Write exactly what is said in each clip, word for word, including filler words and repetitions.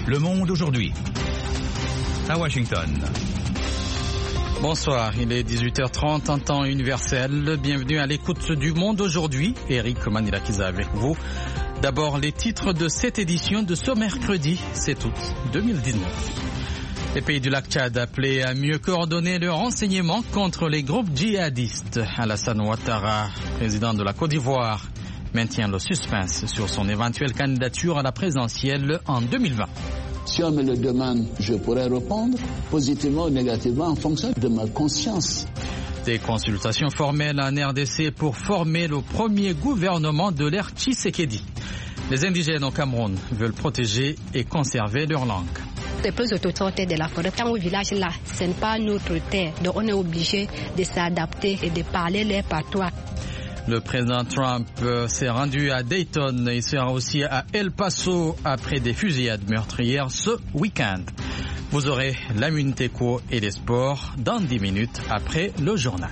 Le Monde aujourd'hui. À Washington. Bonsoir, il est dix-huit heures trente en temps universel. Bienvenue à l'écoute du Monde aujourd'hui. Eric Manilakiza avec vous. D'abord, les titres de cette édition de ce mercredi sept août deux mille dix-neuf. Les pays du lac Tchad appelés à mieux coordonner leurs renseignements contre les groupes djihadistes. Alassane Ouattara, président de la Côte d'Ivoire, maintient le suspense sur son éventuelle candidature à la présidentielle en deux mille vingt. Si on me le demande, je pourrais répondre positivement ou négativement en fonction de ma conscience. Des consultations formelles en R D C pour former le premier gouvernement de l'ère Tshisekedi. Les indigènes au Cameroun veulent protéger et conserver leur langue. Les plus autochtones de la forêt, quand au village là, ce n'est pas notre terre, donc on est obligé de s'adapter et de parler leur patois. Le président Trump s'est rendu à Dayton. Il sera aussi à El Paso après des fusillades meurtrières ce week-end. Vous aurez la Minute Éco et les sports dans dix minutes après le journal.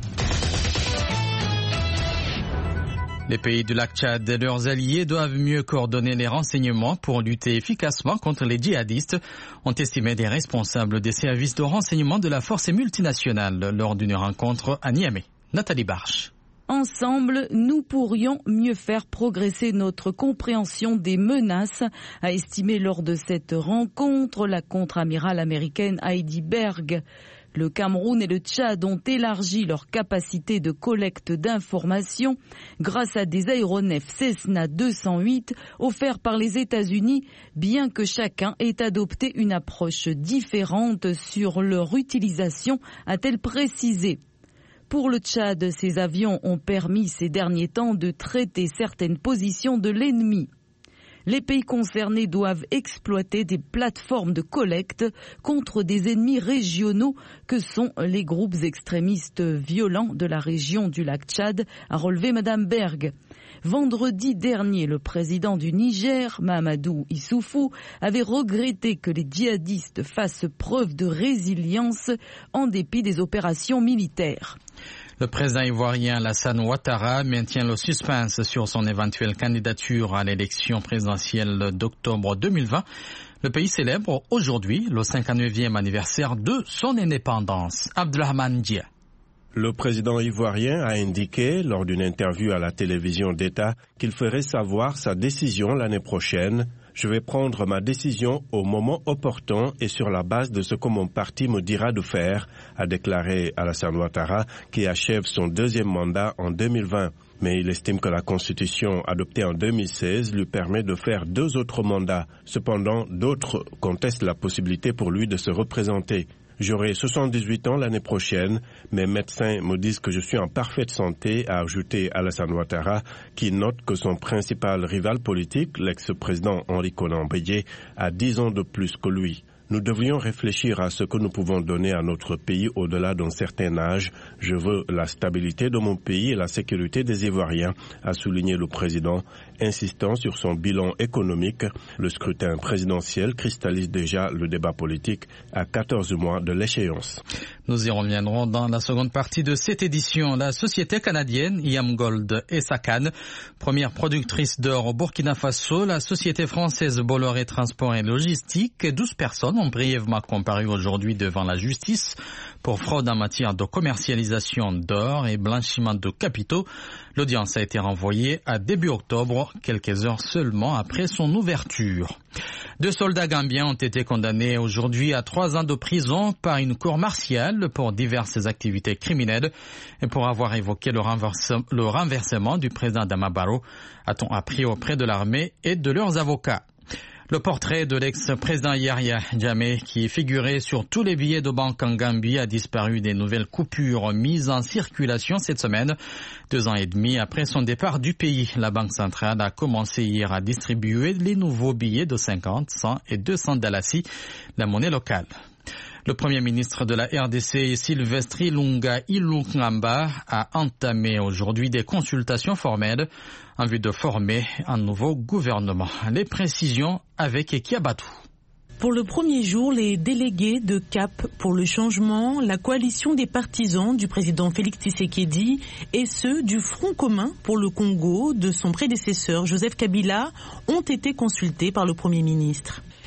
Les pays du lac Tchad et leurs alliés doivent mieux coordonner les renseignements pour lutter efficacement contre les djihadistes, ont estimé des responsables des services de renseignement de la force multinationale lors d'une rencontre à Niamey. Nathalie Barche. Ensemble, nous pourrions mieux faire progresser notre compréhension des menaces, a estimé lors de cette rencontre la contre-amirale américaine Heidi Berg. Le Cameroun et le Tchad ont élargi leur capacité de collecte d'informations grâce à des aéronefs Cessna deux cent huit offerts par les États-Unis, bien que chacun ait adopté une approche différente sur leur utilisation, a-t-elle précisé. Pour le Tchad, ces avions ont permis ces derniers temps de traiter certaines positions de l'ennemi. Les pays concernés doivent exploiter des plateformes de collecte contre des ennemis régionaux que sont les groupes extrémistes violents de la région du lac Tchad, a relevé Madame Berg. Vendredi dernier, le président du Niger, Mahamadou Issoufou, avait regretté que les djihadistes fassent preuve de résilience en dépit des opérations militaires. Le président ivoirien Alassane Ouattara maintient le suspense sur son éventuelle candidature à l'élection présidentielle d'octobre deux mille vingt. Le pays célèbre aujourd'hui le cinquante-neuvième anniversaire de son indépendance. Abdelrahman Dia. Le président ivoirien a indiqué lors d'une interview à la télévision d'État qu'il ferait savoir sa décision l'année prochaine. Je vais prendre ma décision au moment opportun et sur la base de ce que mon parti me dira de faire, a déclaré Alassane Ouattara, qui achève son deuxième mandat en deux mille vingt. Mais il estime que la Constitution adoptée en deux mille seize lui permet de faire deux autres mandats. Cependant, d'autres contestent la possibilité pour lui de se représenter. J'aurai soixante-dix-huit ans l'année prochaine. Mes médecins me disent que je suis en parfaite santé, a ajouté Alassane Ouattara, qui note que son principal rival politique, l'ex-président Henri Konan Bédié, a dix ans de plus que lui. Nous devrions réfléchir à ce que nous pouvons donner à notre pays au-delà d'un certain âge. Je veux la stabilité de mon pays et la sécurité des Ivoiriens, a souligné le président, insistant sur son bilan économique. Le scrutin présidentiel cristallise déjà le débat politique à quatorze mois de l'échéance. Nous y reviendrons dans la seconde partie de cette édition. La société canadienne Yamgold Essakane, première productrice d'or au Burkina Faso, la société française Bolloré Transport et Logistique, douze personnes ont brièvement comparu aujourd'hui devant la justice pour fraude en matière de commercialisation d'or et blanchiment de capitaux. L'audience a été renvoyée à début octobre, quelques heures seulement après son ouverture. Deux soldats gambiens ont été condamnés aujourd'hui à trois ans de prison par une cour martiale pour diverses activités criminelles et pour avoir évoqué le, renverse, le renversement du président Adama Barrow, a-t-on appris auprès de l'armée et de leurs avocats. Le portrait de l'ex-président Yahya Jammeh, qui figurait sur tous les billets de banque en Gambie, a disparu des nouvelles coupures mises en circulation cette semaine. Deux ans et demi après son départ du pays, la Banque centrale a commencé hier à distribuer les nouveaux billets de cinquante, cent et deux cents dalasi, la monnaie locale. Le Premier ministre de la R D C, Sylvestre Ilunga Ilunga, a entamé aujourd'hui des consultations formelles en vue de former un nouveau gouvernement. Les précisions avec Ekiabatou. Pour le premier jour, les délégués de Cap pour le changement, la coalition des partisans du président Félix Tshisekedi et ceux du Front commun pour le Congo de son prédécesseur Joseph Kabila ont été consultés par le Premier ministre.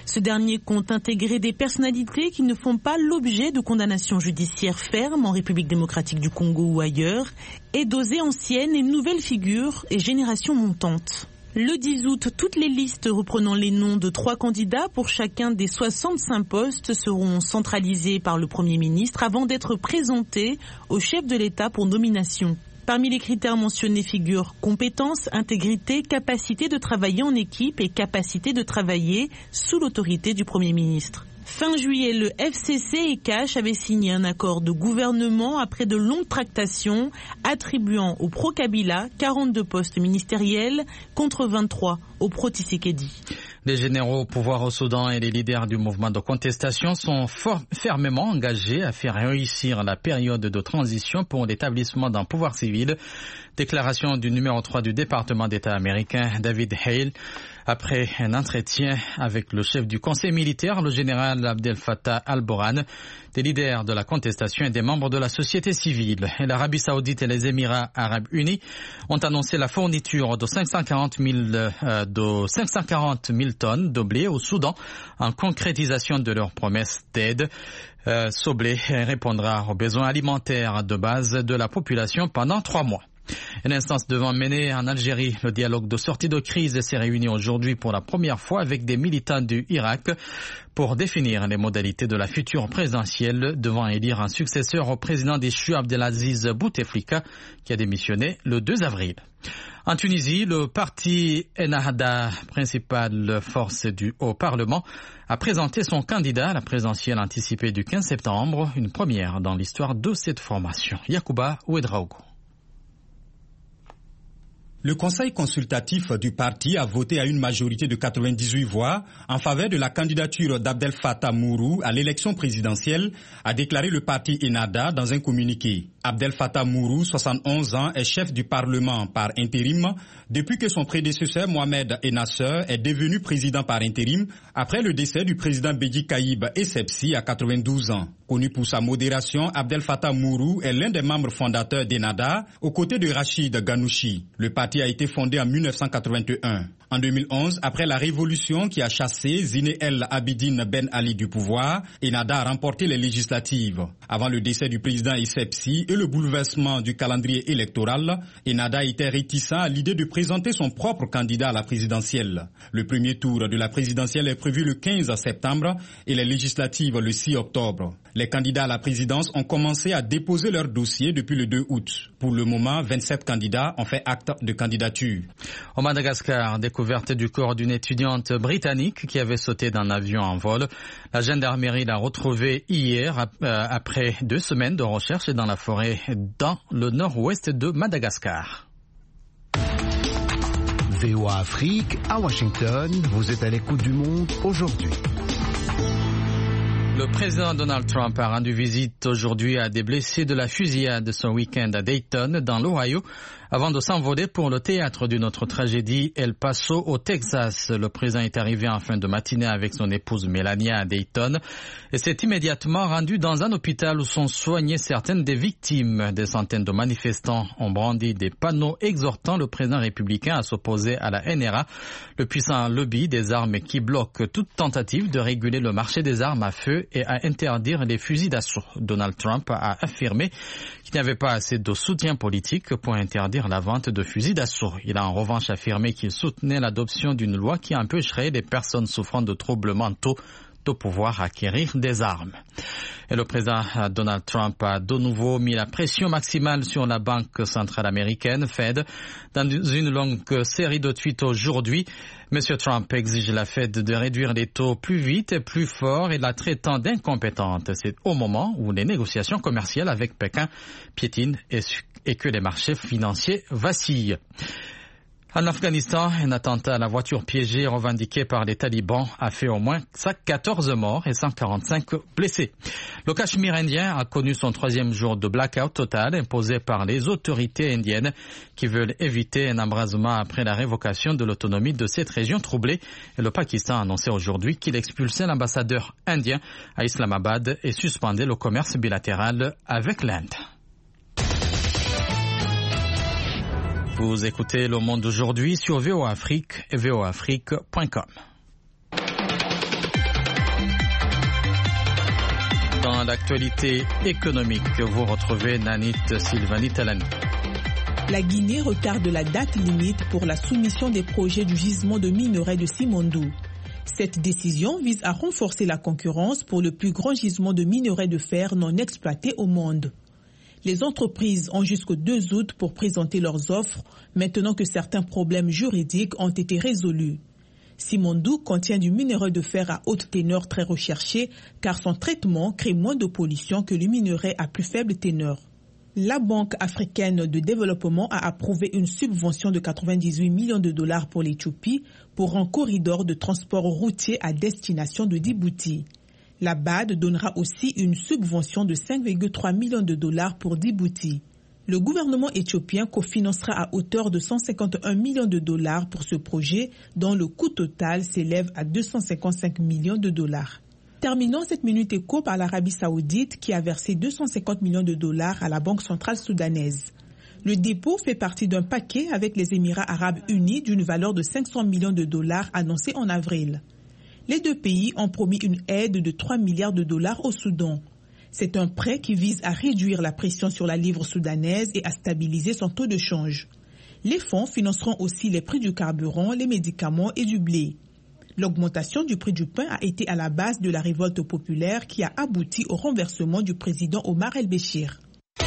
Ce dernier compte intégrer des personnalités qui ne font pas l'objet de condamnations judiciaires fermes en République démocratique du Congo ou ailleurs, et doser anciennes et nouvelles figures et générations montantes. Le dix août, toutes les listes reprenant les noms de trois candidats pour chacun des soixante-cinq postes seront centralisées par le Premier ministre avant d'être présentées au chef de l'État pour nomination. Parmi les critères mentionnés figurent compétences, intégrité, capacité de travailler en équipe et capacité de travailler sous l'autorité du Premier ministre. Fin juillet, le F C C et Cash avaient signé un accord de gouvernement après de longues tractations attribuant au pro-Kabila quarante-deux postes ministériels contre vingt-trois au pro-Tshisekedi. Les généraux au pouvoir au Soudan et les leaders du mouvement de contestation sont fort, fermement engagés à faire réussir la période de transition pour l'établissement d'un pouvoir civil. Déclaration du numéro trois du département d'État américain, David Hale, après un entretien avec le chef du conseil militaire, le général Abdel Fattah al-Burhan, des leaders de la contestation et des membres de la société civile. Et l'Arabie Saoudite et les Émirats Arabes Unis ont annoncé la fourniture de cinq cent quarante mille, euh, de cinq cent quarante mille tonnes de blé au Soudan en concrétisation de leur promesse d'aide. Euh, ce blé répondra aux besoins alimentaires de base de la population pendant trois mois. Une instance devant mener en Algérie le dialogue de sortie de crise s'est réuni aujourd'hui pour la première fois avec des militants du Irak pour définir les modalités de la future présidentielle devant élire un successeur au président déchu Abdelaziz Bouteflika qui a démissionné le deux avril. En Tunisie, le parti Ennahda, principale force du Haut-Parlement, a présenté son candidat à la présidentielle anticipée du quinze septembre, une première dans l'histoire de cette formation. Yacouba Ouedraogo. Le conseil consultatif du parti a voté à une majorité de quatre-vingt-dix-huit voix en faveur de la candidature d'Abdel Fattah Mourou à l'élection présidentielle, a déclaré le parti Ennahda dans un communiqué. Abdel Fattah Mourou, soixante et onze ans, est chef du Parlement par intérim depuis que son prédécesseur Mohamed Ennasser est devenu président par intérim après le décès du président Bédi Caïb Essebsi à quatre-vingt-douze ans. Connu pour sa modération, Abdel Fattah Mourou est l'un des membres fondateurs d'Ennahda aux côtés de Rachid Ghanouchi. Le parti a été fondé en mille neuf cent quatre-vingt-un. En deux mille onze, après la révolution qui a chassé Zine El Abidine Ben Ali du pouvoir, Ennahda a remporté les législatives. Avant le décès du président Essebsi et le bouleversement du calendrier électoral, Ennahda était réticent à l'idée de présenter son propre candidat à la présidentielle. Le premier tour de la présidentielle est prévu le quinze septembre et les législatives le six octobre. Les candidats à la présidence ont commencé à déposer leur dossier depuis le deux août. Pour le moment, vingt-sept candidats ont fait acte de candidature. Au Madagascar, découverte du corps d'une étudiante britannique qui avait sauté d'un avion en vol. La gendarmerie l'a retrouvée hier après deux semaines de recherche dans la forêt dans le nord-ouest de Madagascar. V O A Afrique, à Washington, vous êtes à l'écoute du monde aujourd'hui. Le président Donald Trump a rendu visite aujourd'hui à des blessés de la fusillade ce week-end à Dayton, dans l'Ohio, avant de s'envoler pour le théâtre d'une autre tragédie, El Paso, au Texas. Le président est arrivé en fin de matinée avec son épouse Melania à Dayton et s'est immédiatement rendu dans un hôpital où sont soignées certaines des victimes. Des centaines de manifestants ont brandi des panneaux exhortant le président républicain à s'opposer à la N R A, le puissant lobby des armes qui bloque toute tentative de réguler le marché des armes à feu et à interdire les fusils d'assaut. Donald Trump a affirmé qu'il n'y avait pas assez de soutien politique pour interdire la vente de fusils d'assaut. Il a en revanche affirmé qu'il soutenait l'adoption d'une loi qui empêcherait les personnes souffrant de troubles mentaux de pouvoir acquérir des armes. Et le président Donald Trump a de nouveau mis la pression maximale sur la Banque centrale américaine, Fed, dans une longue série de tweets aujourd'hui. Monsieur Trump exige la Fed de réduire les taux plus vite et plus fort et la traitant d'incompétente. C'est au moment où les négociations commerciales avec Pékin piétinent et, et que les marchés financiers vacillent. En Afghanistan, un attentat à la voiture piégée revendiqué par les talibans a fait au moins quatorze morts et cent quarante-cinq blessés. Le Cachemire indien a connu son troisième jour de blackout total imposé par les autorités indiennes qui veulent éviter un embrasement après la révocation de l'autonomie de cette région troublée. Et le Pakistan a annoncé aujourd'hui qu'il expulsait l'ambassadeur indien à Islamabad et suspendait le commerce bilatéral avec l'Inde. Vous écoutez Le Monde d'aujourd'hui sur V O A Afrique et V O A Afrique point com. d'actualité économique, vous retrouvez Nanit Sylvanie Talani. La Guinée retarde la date limite pour la soumission des projets du gisement de minerais de Simandou. Cette décision vise à renforcer la concurrence pour le plus grand gisement de minerais de fer non exploité au monde. Les entreprises ont jusqu'au deux août pour présenter leurs offres, maintenant que certains problèmes juridiques ont été résolus. Simandou contient du minerai de fer à haute teneur très recherché car son traitement crée moins de pollution que le minerai à plus faible teneur. La Banque africaine de développement a approuvé une subvention de quatre-vingt-dix-huit millions de dollars pour l'Éthiopie pour un corridor de transport routier à destination de Djibouti. La B A D donnera aussi une subvention de cinq virgule trois millions de dollars pour Djibouti. Le gouvernement éthiopien cofinancera à hauteur de cent cinquante et un millions de dollars pour ce projet, dont le coût total s'élève à deux cent cinquante-cinq millions de dollars. Terminons cette minute éco par l'Arabie Saoudite qui a versé deux cent cinquante millions de dollars à la Banque centrale soudanaise. Le dépôt fait partie d'un paquet avec les Émirats arabes unis d'une valeur de cinq cents millions de dollars annoncé en avril. Les deux pays ont promis une aide de trois milliards de dollars au Soudan. C'est un prêt qui vise à réduire la pression sur la livre soudanaise et à stabiliser son taux de change. Les fonds financeront aussi les prix du carburant, les médicaments et du blé. L'augmentation du prix du pain a été à la base de la révolte populaire qui a abouti au renversement du président Omar el-Béchir.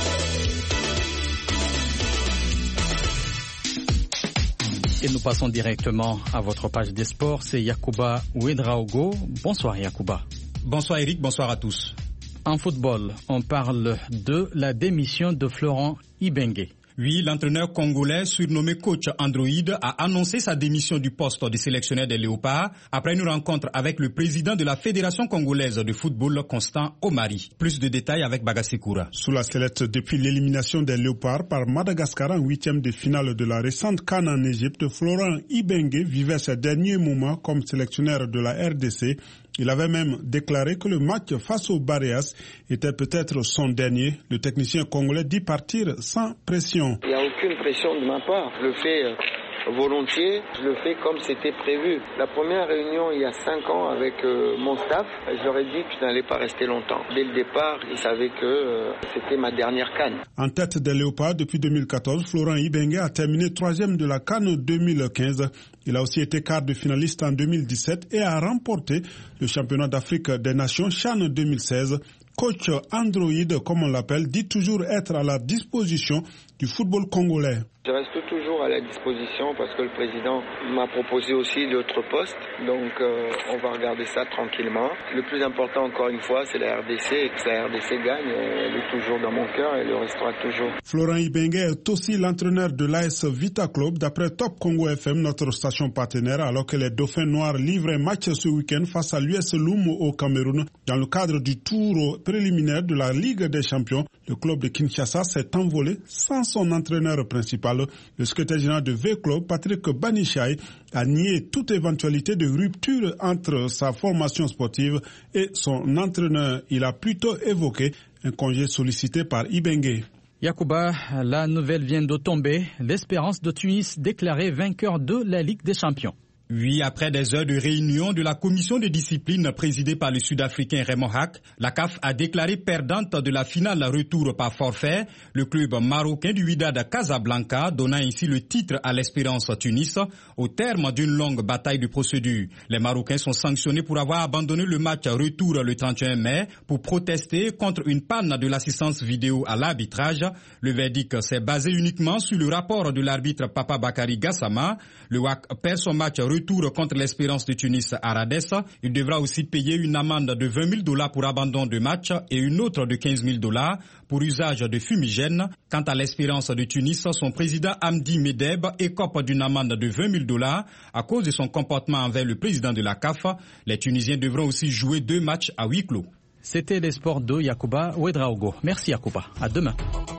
Et nous passons directement à votre page des sports. C'est Yacouba Ouedraogo. Bonsoir Yacouba. Bonsoir Eric, bonsoir à tous. En football, on parle de la démission de Florent Ibenge. Oui, l'entraîneur congolais surnommé coach Android a annoncé sa démission du poste de sélectionneur des Léopards après une rencontre avec le président de la Fédération congolaise de football, Constant Omari. Plus de détails avec Bagasikoura. Sous la sellette depuis l'élimination des Léopards par Madagascar en huitième de finale de la récente CAN en Égypte, Florent Ibenge vivait ses derniers moments comme sélectionneur de la R D C. Il avait même déclaré que le match face aux Baréas était peut-être son dernier. Le technicien congolais dit partir sans pression. Il n'y a aucune pression de ma part. Je le fais euh, volontiers, je le fais comme c'était prévu. La première réunion il y a cinq ans avec euh, mon staff, je leur ai dit que je n'allais pas rester longtemps. Dès le départ, ils savaient que euh, c'était ma dernière CAN. En tête des Léopards depuis deux mille quatorze, Florent Ibenge a terminé troisième de la CAN deux mille quinze. Il a aussi été quart de finaliste en deux mille dix-sept et a remporté le championnat d'Afrique des Nations CHAN deux mille seize. Coach Android, comme on l'appelle, dit toujours être à la disposition du football congolais. Je reste toujours à la disposition parce que le président m'a proposé aussi d'autres postes. Donc euh, on va regarder ça tranquillement. Le plus important encore une fois, c'est la R D C et que la R D C gagne. Elle est toujours dans mon cœur et elle le restera toujours. Florent Ibenge est aussi l'entraîneur de l'A S Vita Club d'après Top Congo F M, notre station partenaire, alors que les Dauphins Noirs livrent un match ce week-end face à l'U S Loum au Cameroun. Dans le cadre du tour préliminaire de la Ligue des Champions, le club de Kinshasa s'est envolé sans son entraîneur principal. Le secrétaire général de V-Club, Patrick Banichai, a nié toute éventualité de rupture entre sa formation sportive et son entraîneur. Il a plutôt évoqué un congé sollicité par Ibenge. Yacouba, la nouvelle vient de tomber. L'Espérance de Tunis déclarée vainqueur de la Ligue des Champions. Oui, après des heures de réunion de la commission de discipline présidée par le Sud-Africain Raymond Hack, la C A F a déclaré perdante de la finale retour par forfait le club marocain du Wydad Casablanca, donnant ainsi le titre à l'Espérance Tunis au terme d'une longue bataille de procédure. Les Marocains sont sanctionnés pour avoir abandonné le match retour le trente et un mai pour protester contre une panne de l'assistance vidéo à l'arbitrage. Le verdict s'est basé uniquement sur le rapport de l'arbitre Papa Bakary Gassama. Le W A C perd son match retour Retour contre l'Espérance de Tunis à Radès. Il devra aussi payer une amende de vingt mille dollars pour abandon de match et une autre de quinze mille dollars pour usage de fumigène. Quant à l'Espérance de Tunis, son président Hamdi Medeb écope d'une amende de vingt mille dollars à cause de son comportement envers le président de la C A F. Les Tunisiens devront aussi jouer deux matchs à huis clos. C'était les sports de Yacouba Ouedraogo. Merci Yacouba. À demain.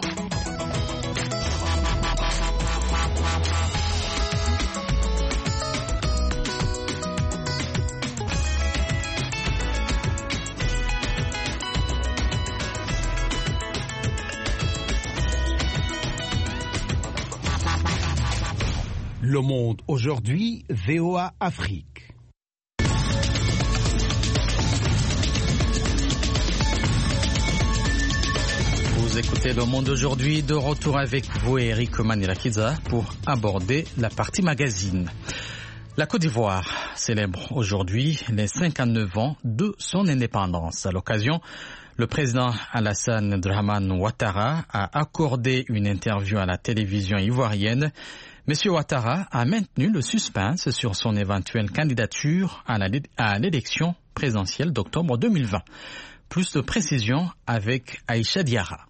Le Monde aujourd'hui, V O A Afrique. C'était Le Monde aujourd'hui. De retour avec vous et Eric Manirakiza pour aborder la partie magazine. La Côte d'Ivoire célèbre aujourd'hui les cinquante-neuf ans de son indépendance. À l'occasion, le président Alassane Dramane Ouattara a accordé une interview à la télévision ivoirienne. Monsieur Ouattara a maintenu le suspense sur son éventuelle candidature à l'élection présidentielle d'octobre deux mille vingt. Plus de précisions avec Aïcha Diarra.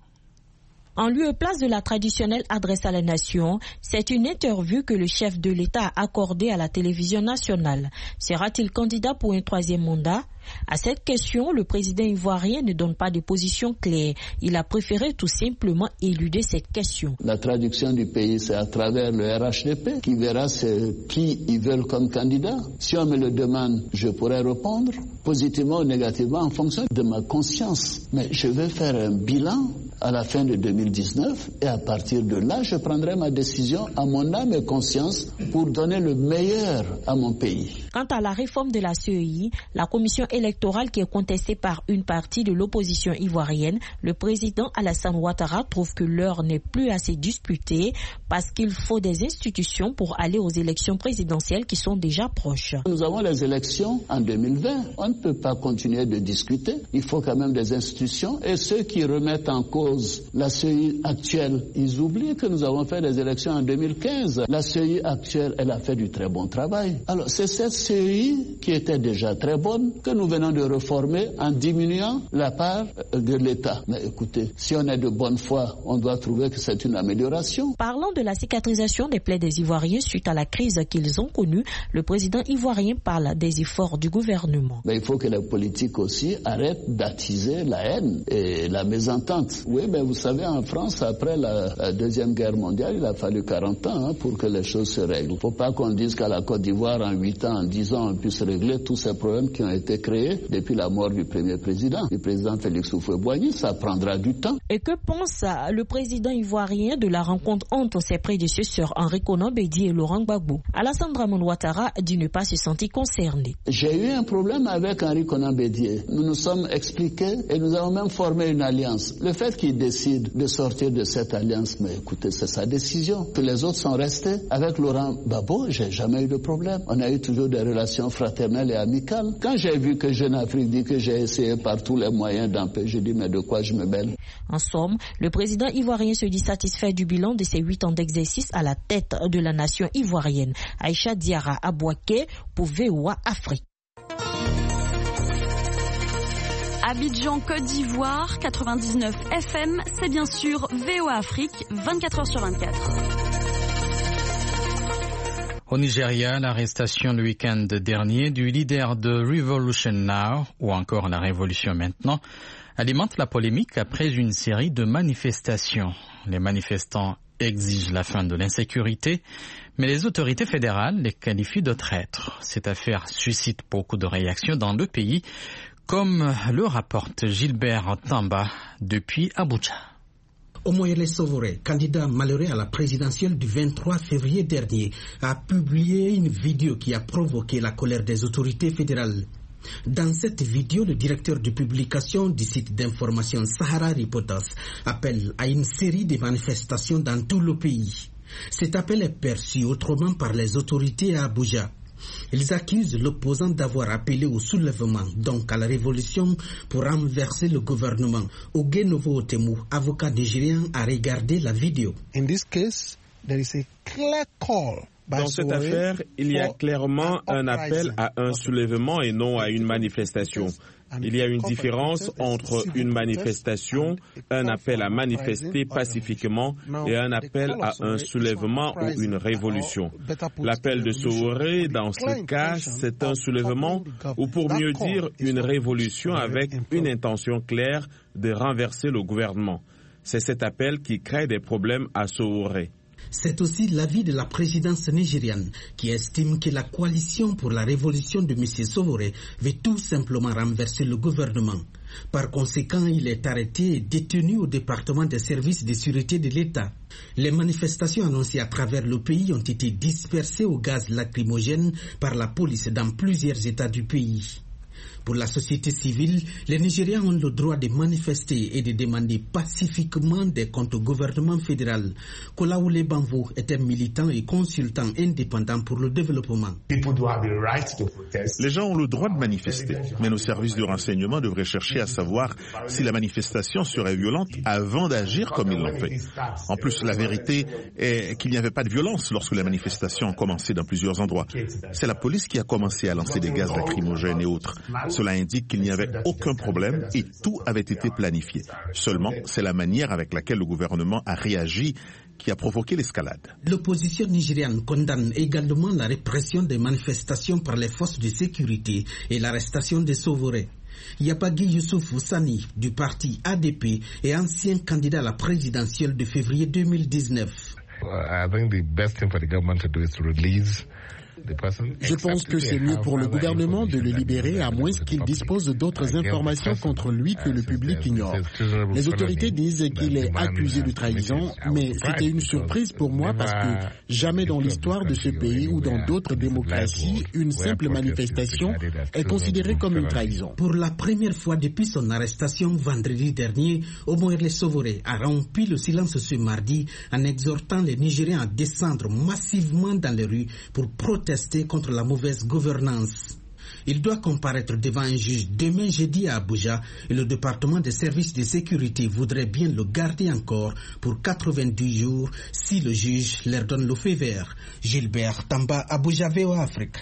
En lieu et place de la traditionnelle adresse à la nation, c'est une interview que le chef de l'État a accordée à la télévision nationale. Sera-t-il candidat pour un troisième mandat? À cette question, le président ivoirien ne donne pas de position claire. Il a préféré tout simplement éluder cette question. La traduction du pays, c'est à travers le R H D P qui verra qui ils veulent comme candidat. Si on me le demande, je pourrais répondre positivement ou négativement en fonction de ma conscience. Mais je vais faire un bilan à la fin de deux mille dix-neuf et à partir de là, je prendrai ma décision à mon âme et conscience pour donner le meilleur à mon pays. Quant à la réforme de la C E I, la commission électorale qui est contestée par une partie de l'opposition ivoirienne, le président Alassane Ouattara trouve que l'heure n'est plus assez disputée parce qu'il faut des institutions pour aller aux élections présidentielles qui sont déjà proches. Nous avons les élections en deux mille vingt. On ne peut pas continuer de discuter. Il faut quand même des institutions et ceux qui remettent en cause la C E I actuelle, ils oublient que nous avons fait des élections en deux mille quinze. La C E I actuelle, elle a fait du très bon travail. Alors c'est cette C E I qui était déjà très bonne que nous venons de réformer en diminuant la part de l'État. Mais écoutez, si on est de bonne foi, on doit trouver que c'est une amélioration. Parlant de la cicatrisation des plaies des Ivoiriens suite à la crise qu'ils ont connue, le président ivoirien parle des efforts du gouvernement. Mais il faut que les politiques aussi arrêtent d'attiser la haine et la mésentente. Oui, mais vous savez, en France, après la, la Deuxième Guerre mondiale, il a fallu quarante ans hein, pour que les choses se règlent. Il ne faut pas qu'on dise qu'à la Côte d'Ivoire, en huit ans, en dix ans, on puisse régler tous ces problèmes qui ont été créés depuis la mort du premier président, du président Félix Houphouët-Boigny. Ça prendra du temps. Et que pense le président ivoirien de la rencontre entre ses prédécesseurs Henri Konan Bédié et Laurent Gbagbo? Alassane Dramane Ouattara dit ne pas se sentir concerné. J'ai eu un problème avec Henri Konan Bédié. Nous nous sommes expliqués et nous avons même formé une alliance. Le fait qu'il décide de sortir de cette alliance, mais écoutez, c'est sa décision. Que les autres sont restés. Avec Laurent Gbagbo, j'ai jamais eu de problème. On a eu toujours des relations fraternelles et amicales. Quand j'ai vu que Jeune Afrique dit que j'ai essayé par tous les moyens d'empêcher, je dis mais de quoi je me mêle? En somme, le président ivoirien se dit satisfait du bilan de ses huit ans d'exercice à la tête de la nation ivoirienne. Aïcha Diarra Abouaké pour V O A Afrique. Abidjan, Côte d'Ivoire, quatre-vingt-dix-neuf F M, c'est bien sûr V O A Afrique, vingt-quatre heures sur vingt-quatre. Au Nigeria, l'arrestation le week-end dernier du leader de Revolution Now, ou encore la Révolution Maintenant, alimente la polémique après une série de manifestations. Les manifestants exigent la fin de l'insécurité, mais les autorités fédérales les qualifient de traîtres. Cette affaire suscite beaucoup de réactions dans le pays, comme le rapporte Gilbert Tamba depuis Abuja. Omoyele Sowore, candidat malheureux à la présidentielle du vingt-trois février dernier, a publié une vidéo qui a provoqué la colère des autorités fédérales. Dans cette vidéo, le directeur de publication du site d'information Sahara Reporters appelle à une série de manifestations dans tout le pays. Cet appel est perçu autrement par les autorités à Abuja. Ils accusent l'opposant d'avoir appelé au soulèvement, donc à la révolution, pour renverser le gouvernement. Ogenovo Otemu, avocat nigérien, a regardé la vidéo. In this case, there is a clear call. Dans cette affaire, il y a clairement un appel à un soulèvement et non à une manifestation. Il y a une différence entre une manifestation, un appel à manifester pacifiquement et un appel à un soulèvement ou une révolution. L'appel de Sowore, dans ce cas, c'est un soulèvement ou pour mieux dire une révolution avec une intention claire de renverser le gouvernement. C'est cet appel qui crée des problèmes à Sowore. C'est aussi l'avis de la présidence nigériane qui estime que la coalition pour la révolution de M. Sowore veut tout simplement renverser le gouvernement. Par conséquent, il est arrêté et détenu au département des services de sûreté de l'État. Les manifestations annoncées à travers le pays ont été dispersées au gaz lacrymogène par la police dans plusieurs États du pays. Pour la société civile, les Nigériens ont le droit de manifester et de demander pacifiquement des comptes au gouvernement fédéral. Kolaoule Banvo est un militant et consultant indépendant pour le développement. Les gens ont le droit de manifester, mais nos services de renseignement devraient chercher à savoir si la manifestation serait violente avant d'agir comme ils l'ont fait. En plus, la vérité est qu'il n'y avait pas de violence lorsque les manifestations ont commencé dans plusieurs endroits. C'est la police qui a commencé à lancer des gaz lacrymogènes et autres. Cela indique qu'il n'y avait aucun problème et tout avait été planifié. Seulement, c'est la manière avec laquelle le gouvernement a réagi qui a provoqué l'escalade. L'opposition nigériane condamne également la répression des manifestations par les forces de sécurité et l'arrestation des Sowore. Yapagui Youssouf Sani du parti A D P est ancien candidat à la présidentielle de février deux mille dix-neuf. I think the best thing for the government to do is to release Je pense que c'est mieux pour le gouvernement de le libérer à moins qu'il dispose d'autres informations contre lui que le public ignore. Les autorités disent qu'il est accusé de trahison, mais c'était une surprise pour moi parce que jamais dans l'histoire de ce pays ou dans d'autres démocraties, une simple manifestation est considérée comme une trahison. Pour la première fois depuis son arrestation vendredi dernier, Omoyele Sowore a rompu le silence ce mardi en exhortant les Nigériens à descendre massivement dans les rues pour protester contre la mauvaise gouvernance. Il doit comparaître devant un juge demain jeudi à Abuja et le département des services de sécurité voudrait bien le garder encore pour quatre-vingt-dix jours si le juge leur donne le feu vert. Gilbert Tamba, Abuja, V O A Afrique.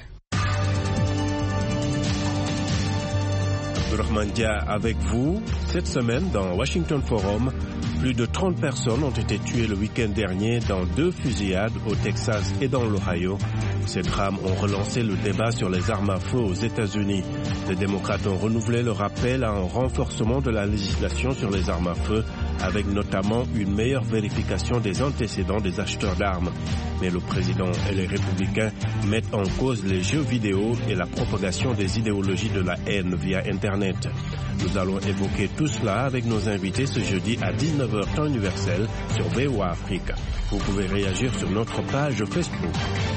Rahmandia avec vous. Cette semaine, dans Washington Forum, plus de trente personnes ont été tuées le week-end dernier dans deux fusillades au Texas et dans l'Ohio. Ces drames ont relancé le débat sur les armes à feu aux États-Unis. Les démocrates ont renouvelé leur appel à un renforcement de la législation sur les armes à feu, avec notamment une meilleure vérification des antécédents des acheteurs d'armes. Mais le président et les républicains mettent en cause les jeux vidéo et la propagation des idéologies de la haine via Internet. Nous allons évoquer tout cela avec nos invités ce jeudi à dix-neuf heures temps universel sur V O A Afrique. Vous pouvez réagir sur notre page Facebook.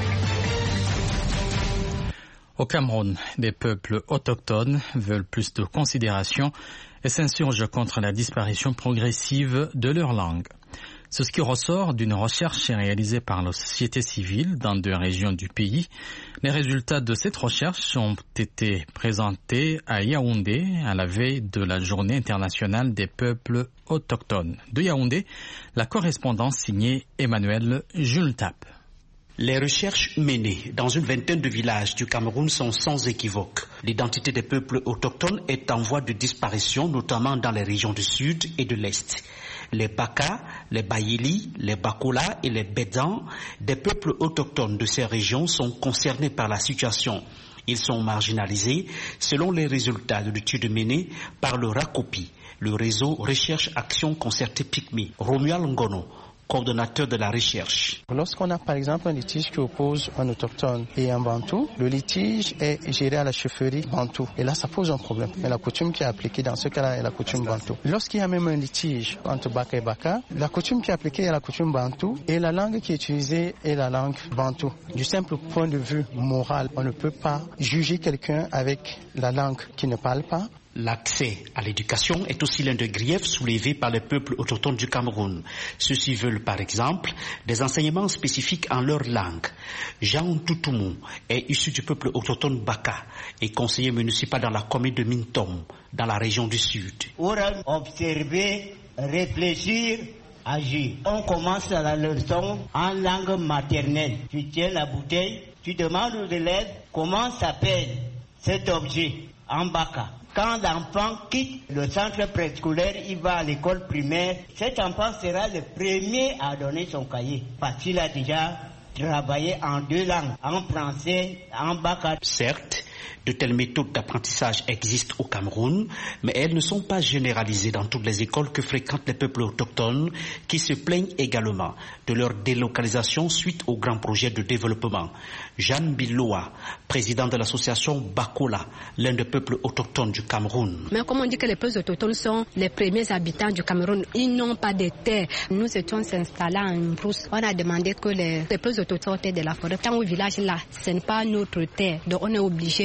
Au Cameroun, des peuples autochtones veulent plus de considération et s'insurgent contre la disparition progressive de leur langue. C'est ce qui ressort d'une recherche réalisée par la société civile dans deux régions du pays. Les résultats de cette recherche ont été présentés à Yaoundé à la veille de la Journée internationale des peuples autochtones. De Yaoundé, la correspondance signée Emmanuel Jultap. Les recherches menées dans une vingtaine de villages du Cameroun sont sans équivoque. L'identité des peuples autochtones est en voie de disparition, notamment dans les régions du sud et de l'est. Les Baka, les Bayili, les Bakola et les Bédans, des peuples autochtones de ces régions, sont concernés par la situation. Ils sont marginalisés selon les résultats de l'étude menée par le RACOPI, le réseau Recherche Action Concertée Pygmée. Romuald Ngono, coordonnateur de la recherche. Lorsqu'on a par exemple un litige qui oppose un autochtone et un bantou, le litige est géré à la chefferie bantou. Et là, ça pose un problème. Mais la coutume qui est appliquée dans ce cas-là est la coutume bantou. Lorsqu'il y a même un litige entre Baka et Baka, la coutume qui est appliquée est la coutume bantou et la langue qui est utilisée est la langue bantou. Du simple point de vue moral, on ne peut pas juger quelqu'un avec la langue qui ne parle pas. L'accès à l'éducation est aussi l'un des griefs soulevés par les peuples autochtones du Cameroun. Ceux-ci veulent par exemple des enseignements spécifiques en leur langue. Jean Toutoumou est issu du peuple autochtone Baka et conseiller municipal dans la commune de Mintom, dans la région du Sud. Oral, observer, réfléchir, agir. On commence la leçon en langue maternelle. Tu tiens la bouteille, tu demandes aux élèves comment s'appelle cet objet en Baka. Quand l'enfant quitte le centre préscolaire, il va à l'école primaire, cet enfant sera le premier à donner son cahier. Parce qu'il a déjà travaillé en deux langues, en français, en Baka. Certes, de telles méthodes d'apprentissage existent au Cameroun, mais elles ne sont pas généralisées dans toutes les écoles que fréquentent les peuples autochtones qui se plaignent également de leur délocalisation suite aux grands projets de développement. Jeanne Biloa, présidente de l'association Bakola, l'un des peuples autochtones du Cameroun. Mais comme on dit que les peuples autochtones sont les premiers habitants du Cameroun, ils n'ont pas de terre. Nous étions installés en brousse. On a demandé que les, les peuples autochtones aient de la forêt. Tant au village là, ce n'est pas notre terre. Donc on est obligé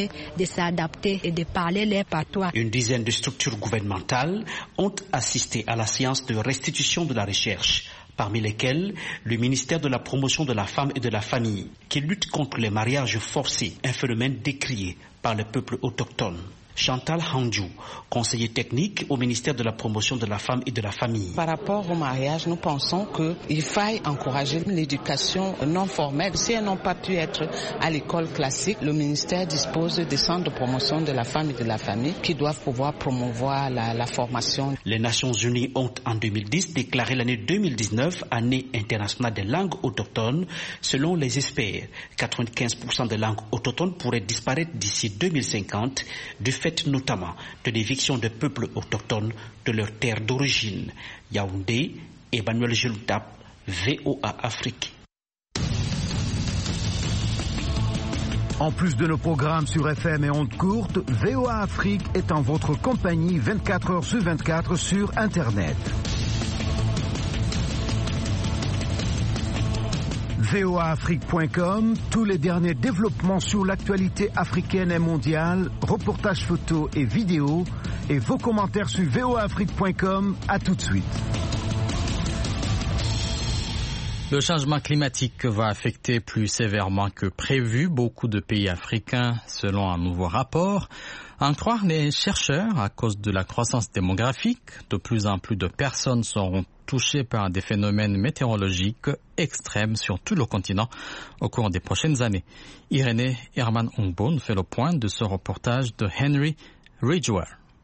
obligés de s'adapter et de parler leur patois. Une dizaine de structures gouvernementales ont assisté à la séance de restitution de la recherche, parmi lesquelles le ministère de la Promotion de la Femme et de la Famille, qui lutte contre les mariages forcés, un phénomène décrié par le peuple autochtone. Chantal Handjou, conseiller technique au ministère de la Promotion de la Femme et de la Famille. Par rapport au mariage, nous pensons qu'il faille encourager l'éducation non formelle. Si elles n'ont pas pu être à l'école classique, le ministère dispose des centres de promotion de la femme et de la famille qui doivent pouvoir promouvoir la, la formation. Les Nations Unies ont en deux mille dix déclaré l'année deux mille dix-neuf année internationale des langues autochtones. Selon les experts, quatre-vingt-quinze pour cent des langues autochtones pourraient disparaître d'ici deux mille cinquante du fait notamment de l'éviction des peuples autochtones de leur terre d'origine. Yaoundé, Emmanuel Geloutap, V O A Afrique. En plus de nos programmes sur F M et ondes courtes, V O A Afrique est en votre compagnie vingt-quatre heures sur vingt-quatre sur Internet. V O A Afrique point com, tous les derniers développements sur l'actualité africaine et mondiale, reportages photos et vidéos, et vos commentaires sur V O A Afrique point com. À tout de suite. Le changement climatique va affecter plus sévèrement que prévu beaucoup de pays africains, selon un nouveau rapport. À en croire les chercheurs, à cause de la croissance démographique, de plus en plus de personnes seront touchées par des phénomènes météorologiques extrêmes sur tout le continent au cours des prochaines années. Irénée Herman Ongbo nous fait le point de ce reportage de Henry Ridgway.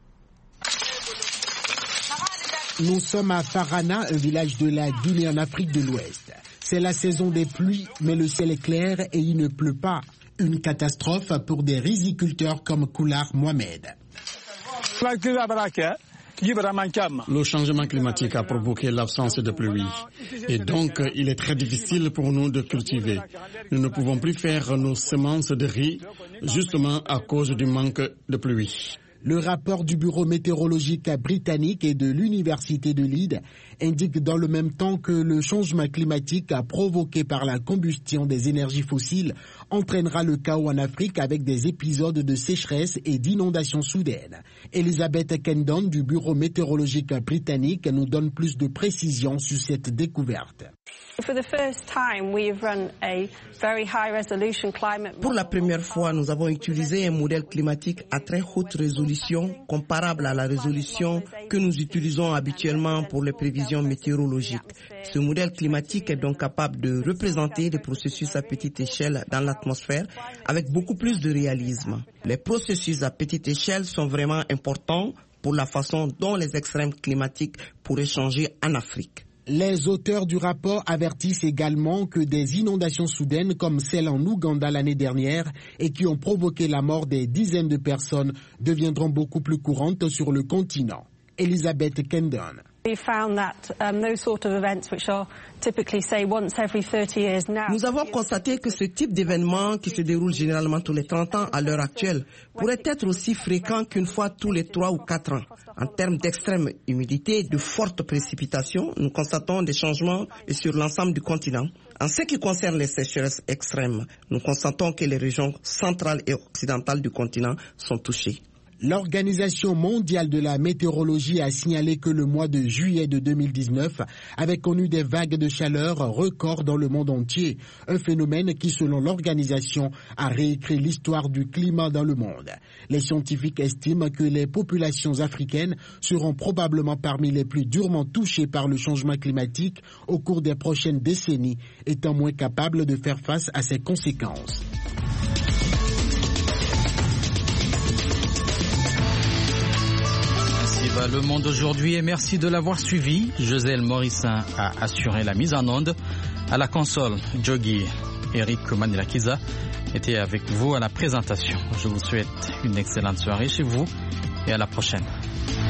Nous sommes à Farana, un village de la Guinée en Afrique de l'Ouest. C'est la saison des pluies, mais le ciel est clair et il ne pleut pas. Une catastrophe pour des riziculteurs comme Koular Mohamed. Le changement climatique a provoqué l'absence de pluie et donc il est très difficile pour nous de cultiver. Nous ne pouvons plus faire nos semences de riz justement à cause du manque de pluie. Le rapport du Bureau météorologique britannique et de l'Université de Leeds indique dans le même temps que le changement climatique provoqué par la combustion des énergies fossiles entraînera le chaos en Afrique avec des épisodes de sécheresse et d'inondations soudaines. Elisabeth Kendon du Bureau météorologique britannique nous donne plus de précisions sur cette découverte. Pour la première fois, nous avons utilisé un modèle climatique à très haute résolution, comparable à la résolution que nous utilisons habituellement pour les prévisions météorologiques. Ce modèle climatique est donc capable de représenter des processus à petite échelle dans l'atmosphère avec beaucoup plus de réalisme. Les processus à petite échelle sont vraiment importants pour la façon dont les extrêmes climatiques pourraient changer en Afrique. Les auteurs du rapport avertissent également que des inondations soudaines comme celle en Ouganda l'année dernière et qui ont provoqué la mort des dizaines de personnes deviendront beaucoup plus courantes sur le continent. Elisabeth Kendon. Nous avons constaté que ce type d'événement, qui se déroule généralement tous les trente ans à l'heure actuelle, pourrait être aussi fréquent qu'une fois tous les trois ou quatre ans. En termes d'extrême humidité, de fortes précipitations, nous constatons des changements sur l'ensemble du continent. En ce qui concerne les sécheresses extrêmes, nous constatons que les régions centrales et occidentales du continent sont touchées. L'Organisation mondiale de la météorologie a signalé que le mois de juillet de deux mille dix-neuf avait connu des vagues de chaleur records dans le monde entier, un phénomène qui, selon l'organisation, a réécrit l'histoire du climat dans le monde. Les scientifiques estiment que les populations africaines seront probablement parmi les plus durement touchées par le changement climatique au cours des prochaines décennies, étant moins capables de faire face à ses conséquences. Le Monde aujourd'hui et merci de l'avoir suivi. Joselle Morissin a assuré la mise en onde. À la console, Jogi Eric Manilakiza était avec vous à la présentation. Je vous souhaite une excellente soirée chez vous et à la prochaine.